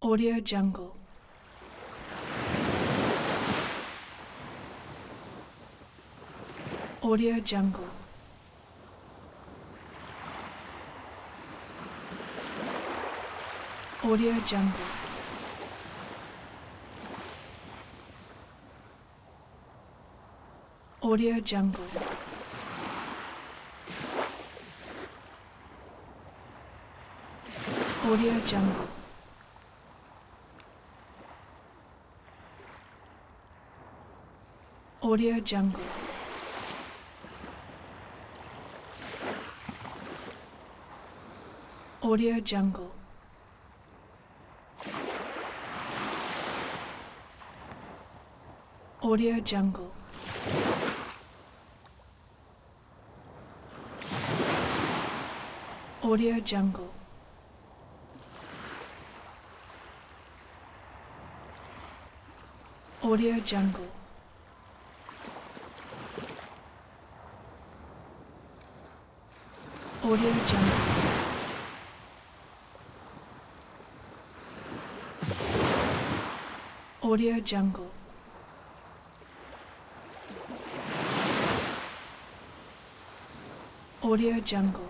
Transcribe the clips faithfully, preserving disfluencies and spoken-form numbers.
Audio Jungle. Audio Jungle. Audio Jungle. Audio Jungle. Audio Jungle. Audio Jungle. Audio Jungle. Audio Jungle. Audio Jungle. Audio Jungle. Audio Jungle. Audio Jungle. Audio Jungle.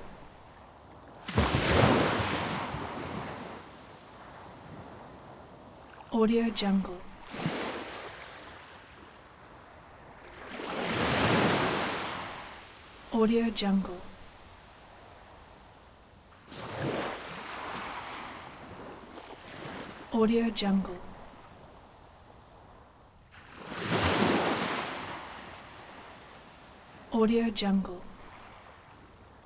Audio Jungle. Audio Jungle. Audio Jungle. Audio Jungle.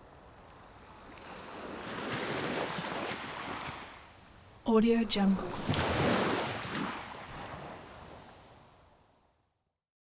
Audio Jungle.